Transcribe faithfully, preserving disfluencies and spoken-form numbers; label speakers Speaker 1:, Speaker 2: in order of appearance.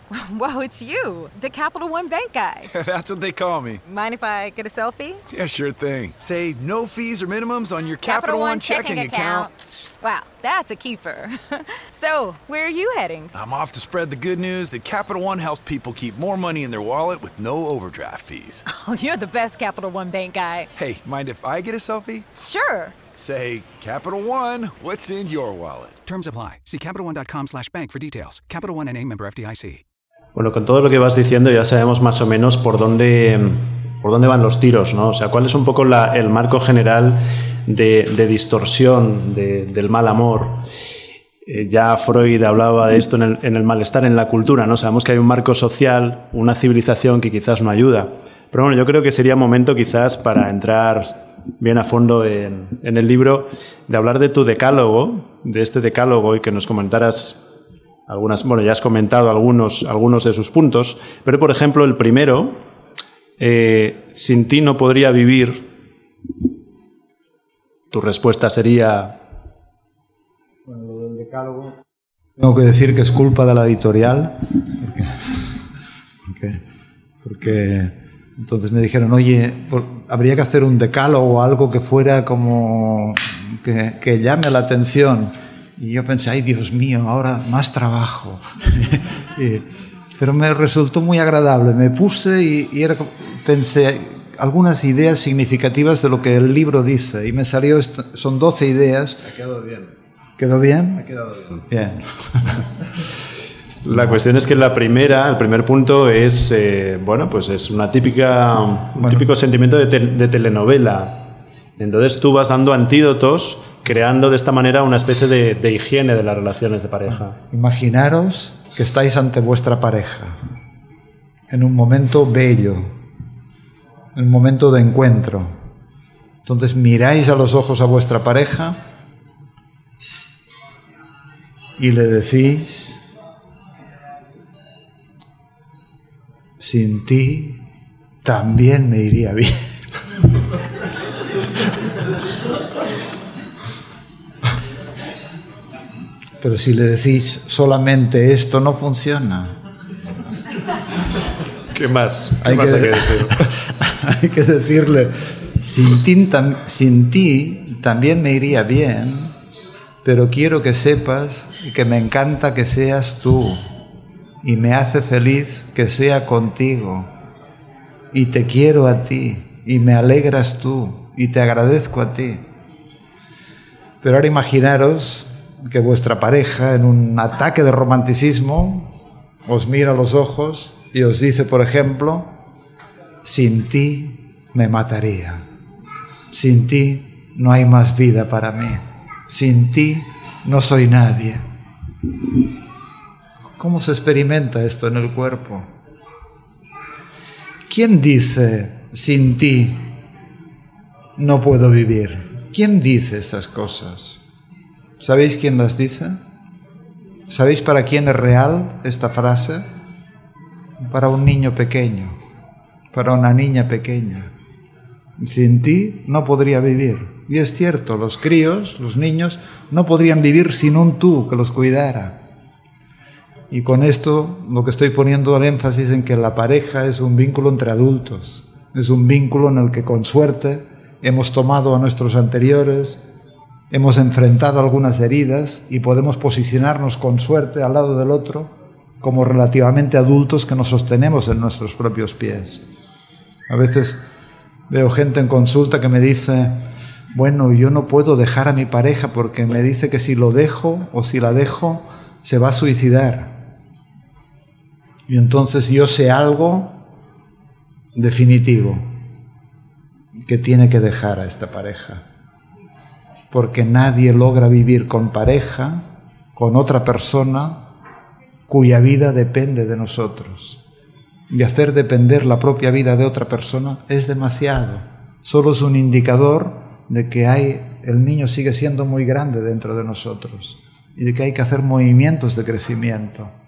Speaker 1: Whoa, it's you, the Capital One Bank guy.
Speaker 2: That's what they call me.
Speaker 1: Mind if I get a selfie?
Speaker 2: Yeah, sure thing. Say no fees or minimums on your Capital,
Speaker 1: Capital
Speaker 2: One,
Speaker 1: One
Speaker 2: checking,
Speaker 1: checking
Speaker 2: account.
Speaker 1: account. Wow, that's a keeper. So, where are you heading?
Speaker 2: I'm off to spread the good news that Capital One helps people keep more money in their wallet with no overdraft fees.
Speaker 1: Oh, you're the best Capital One Bank guy.
Speaker 2: Hey, mind if I get a selfie?
Speaker 1: Sure.
Speaker 2: Say, Capital One, what's in your wallet?
Speaker 3: Terms apply. See CapitalOne.com slash bank for details. Capital One N A, member F D I C.
Speaker 4: Bueno, con todo lo que vas diciendo ya sabemos más o menos por dónde, por dónde van los tiros, ¿no? O sea, cuál es un poco la, el marco general de, de distorsión de, del mal amor. Eh, ya Freud hablaba de esto en el, en el malestar en la cultura, ¿no? Sabemos que hay un marco social, una civilización que quizás no ayuda. Pero bueno, yo creo que sería momento quizás para entrar bien a fondo en, en el libro, de hablar de tu decálogo, de este decálogo, y que nos comentaras algunas, bueno, ya has comentado algunos, algunos de sus puntos, pero por ejemplo el primero, eh, sin ti no podría vivir, tu respuesta sería...
Speaker 5: Bueno, lo del decálogo... Tengo que decir que es culpa de la editorial, porque... porque, porque entonces me dijeron, oye, por, habría que hacer un decálogo o algo que fuera como... que, que llame la atención. Y yo pensé, ay, Dios mío, ahora más trabajo. y, pero me resultó muy agradable. Me puse y, y era, pensé algunas ideas significativas de lo que el libro dice. Y me salió, esta, son doce ideas.
Speaker 4: Ha quedado bien.
Speaker 5: ¿Quedó bien?
Speaker 4: Ha quedado bien.
Speaker 5: Bien.
Speaker 4: La cuestión es que la primera, el primer punto es, eh, bueno, pues es una típica, un
Speaker 5: bueno.
Speaker 4: típico sentimiento de, te, de telenovela. Entonces tú vas dando antídotos, creando de esta manera una especie de, de higiene de las relaciones de pareja.
Speaker 5: Imaginaros que estáis ante vuestra pareja, en un momento bello, en un momento de encuentro. Entonces miráis a los ojos a vuestra pareja y le decís: sin ti también me iría bien. Pero si le decís solamente esto, no funciona.
Speaker 4: ¿Qué más? ¿Qué
Speaker 5: hay,
Speaker 4: más
Speaker 5: que,
Speaker 4: hay que decir?
Speaker 5: hay que decirle, sin ti, tam, sin ti también me iría bien, pero quiero que sepas que me encanta que seas tú y me hace feliz que sea contigo y te quiero a ti y me alegras tú y te agradezco a ti. Pero ahora imaginaros que vuestra pareja, en un ataque de romanticismo, os mira a los ojos y os dice, por ejemplo: sin ti me mataría, sin ti no hay más vida para mí, sin ti no soy nadie. ¿Cómo se experimenta esto en el cuerpo? ¿Quién dice sin ti no puedo vivir? ¿Quién dice estas cosas? ¿Sabéis quién las dice? ¿Sabéis para quién es real esta frase? Para un niño pequeño, para una niña pequeña. Sin ti no podría vivir. Y es cierto, los críos, los niños, no podrían vivir sin un tú que los cuidara. Y con esto lo que estoy poniendo el énfasis en que la pareja es un vínculo entre adultos. Es un vínculo en el que con suerte hemos tomado a nuestros anteriores, hemos enfrentado algunas heridas y podemos posicionarnos con suerte al lado del otro como relativamente adultos que nos sostenemos en nuestros propios pies. A veces veo gente en consulta que me dice: bueno, yo no puedo dejar a mi pareja porque me dice que si lo dejo o si la dejo se va a suicidar. Y entonces yo sé algo definitivo, que tiene que dejar a esta pareja. Porque nadie logra vivir con pareja, con otra persona, cuya vida depende de nosotros. Y hacer depender la propia vida de otra persona es demasiado. Solo es un indicador de que hay, el niño sigue siendo muy grande dentro de nosotros y de que hay que hacer movimientos de crecimiento.